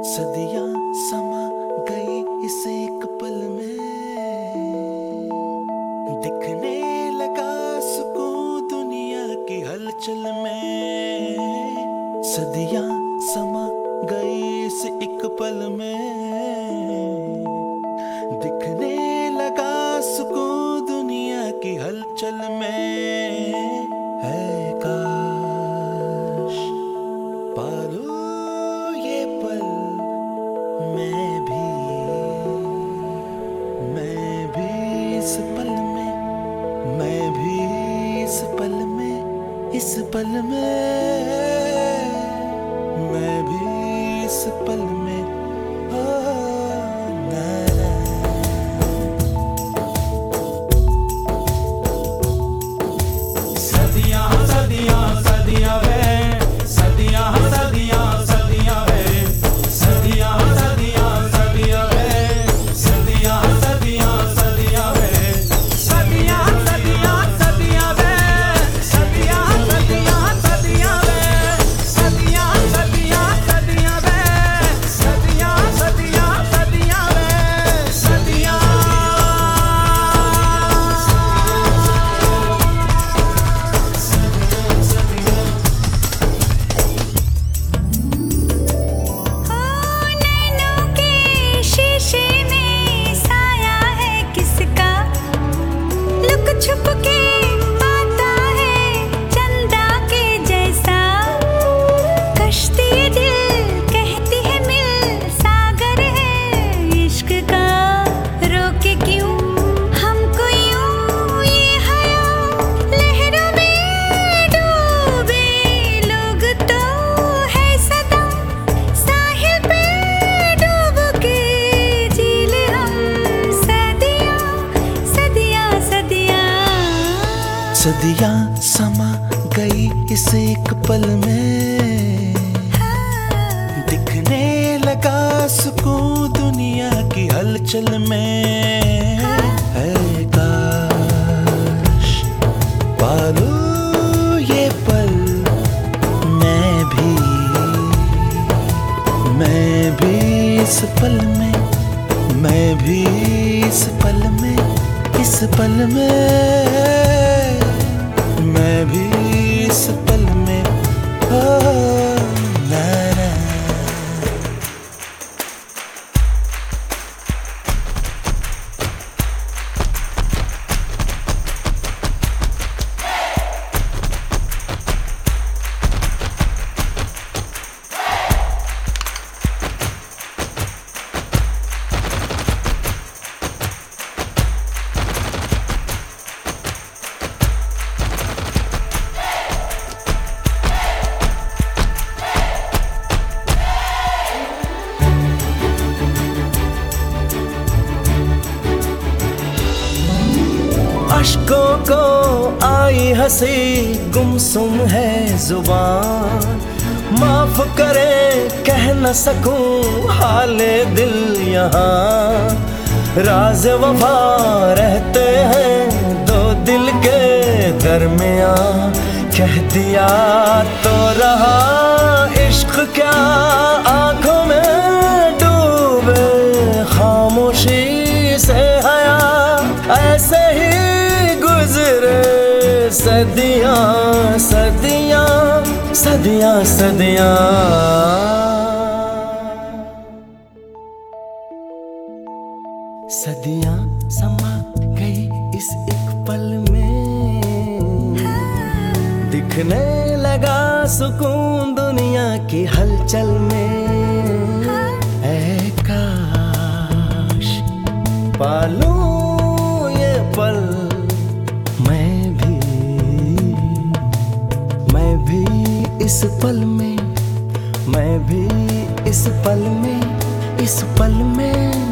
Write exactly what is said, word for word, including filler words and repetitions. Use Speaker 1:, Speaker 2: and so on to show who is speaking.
Speaker 1: सदियां समा गई इस एक पल में, दिखने लगा सुकून दुनिया की हलचल में। सदियां समा गई इस एक पल में, दिखने लगा सुकून दुनिया की हलचल में। है काश पालूं ये पल मैं भी, मैं भी इस पल में, मैं भी इस पल में, इस पल में, मैं भी इस पल में। ओ ना ना।
Speaker 2: सदियां सदियां सदियां वे, सदियां सदियां सदियां वे, सदियां सदियां सदियां वे, सदियां सदियां सदियां वे, सदियां सदियां सदियां वे, सदियां सदियां सदियां वे, सदियां सदियां सदियां वे, सदियां सदियां सदियां वे, सदियां।
Speaker 3: छुप के आता है चंदा के जैसा, कश्ती दिल कहती है मिल सागर है इश्क का। रोके क्यों हमको यूं ये हया, लहरों में डूबे लोग तो है सदा, साहिल पे डूब के जी ले हम सदियां सदियां सदियां।
Speaker 1: सदियां समा गई इस एक पल में, दिखने लगा सुकून दुनिया की हलचल में। है काश पालूं ये पल मैं भी, मैं भी इस पल में, मैं भी इस पल में, इस पल में, मैं भी इस पल में। ओ ना ना।
Speaker 4: अश्कों को आई हंसी, गुमसुम है जुबान, माफ करे कह न सकूं हाले दिल यहाँ। राज वफा रहते हैं दो दिल के दरमियां, कह दिया तो रहा इश्क क्या आंखों में डूबे खामोशी से हया। ऐसे ही गुजरे सदियां सदियां सदियां सदियां। सदियां समा गई इस एक पल में, दिखने लगा सुकून दुनिया की हलचल में। ऐ काश पालूं ये पल मैं भी, मैं भी इस पल में, मैं भी इस पल में, इस पल में।